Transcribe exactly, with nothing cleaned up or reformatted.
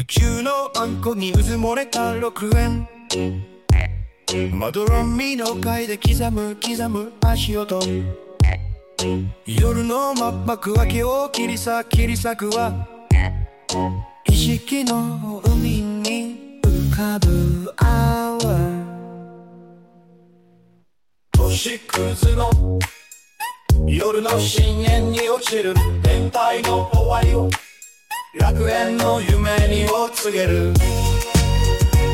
宇宙のあんこにうずもれたろくえん、まどろみの階で刻む刻む足音、夜の幕幕開けを切り裂切り裂くは意識の海に浮かぶ泡、星屑の夜の深淵に落ちる天体の終わりを楽園の夢にを告げる。